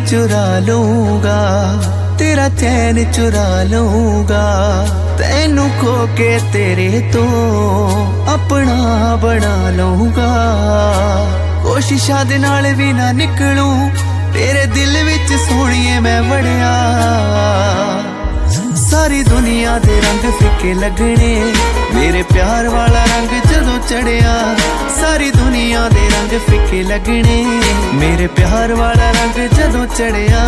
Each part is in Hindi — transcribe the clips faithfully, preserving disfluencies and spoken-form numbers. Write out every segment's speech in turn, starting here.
चुरा लूंगा, तेरा चैन चुरा लूंगा, तैनू खो के तेरे तो अपना बना लूंगा। कोशिशां दे नाल भी ना निकलूं, तेरे दिल विच सोहणिए मैं वड़िया। सारी दुनिया दे रंग फिके लगने, मेरे प्यार वाला रंग जदों चढ़िया। सारी दुनिया दे रंग फिके लगने, मेरे प्यार वाला रंग जदों चढ़िया।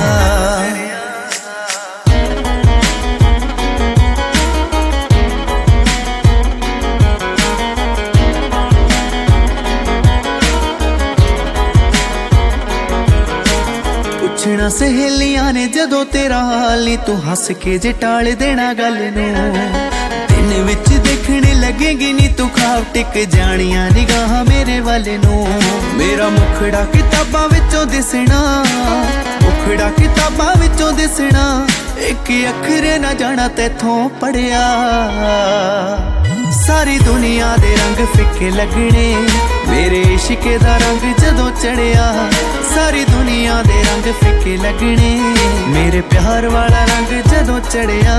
पुछना सहेलियां ने जदों तेरा हाल नी, तू हस के जे टाल देना गल नूं। दिन विच देखने लगेगी नी तू, खाब टिक जानिया निगाह मेरे वाले नूं। मेरा मुखड़ा किताबां विचों दिसना, मुखड़ा किताबां विचों दिसना, एक अखर ना जाना तैथों पढ़िया। सारी दुनिया दे रंग फिके लगने, मेरे इश्के दा रंग जदों चढ़िया। सारी दुनिया दे रंग फिके लगने, मेरे प्यार वाला रंग जदों चढ़िया।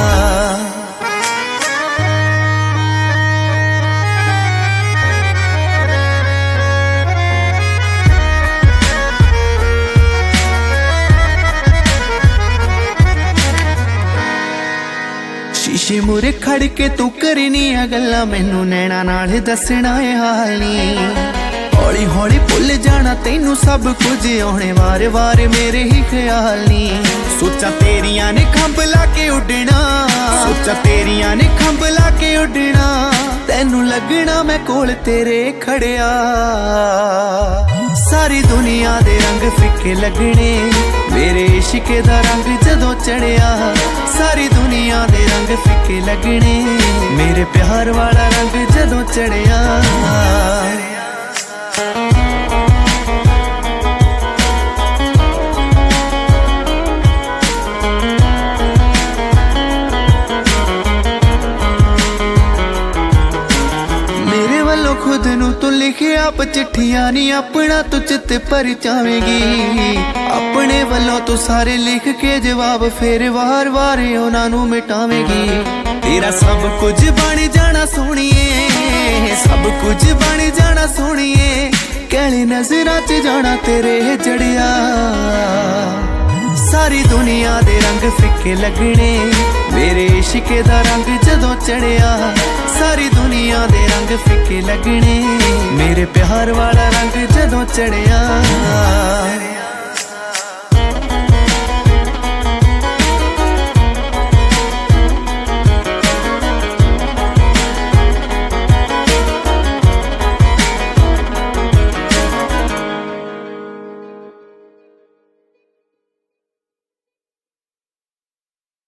शीशे मुरे खड़ के तू करनिया गल्लां, मैनू नैना नाल दसना है हाल नी। हौली हौली भुल जाना तैनू सब कुछ, आने वार वार मेरे ही ख्याल नी। सोचा तेरियां ने खंभ ला के उड़ना, सोचा तेरियां ने खंभ ला के उड़ना, तैनू लगना मैं कोल तेरे खड़िया। सारी दुनिया दे रंग फिके लगने, मेरे इश्के दा रंग जदों चढ़िया। सारी दुनिया दे रंग फिके लगने, मेरे प्यार वाला रंग जदों चढ़िया। खुद नू तू लिखे आप चिट्ठियां नी, अपना तू चित पर चावेगी। अपने वालों तू सारे लिख के जवाब फिर वार वार उन्हां नू मिटावेगी। तेरा सब कुछ बन जाना सोहणिए, सब कुछ बन जाना सोहणिए, कहली नजरां च जाना तेरे जड़िया। सारी दुनिया दे रंग फिके लगने, मेरे इश्के दा रंग जदों चढ़िया। सारी दुनिया दे रंग फिके लगने, मेरे प्यार वाला रंग जदों चढ़िया।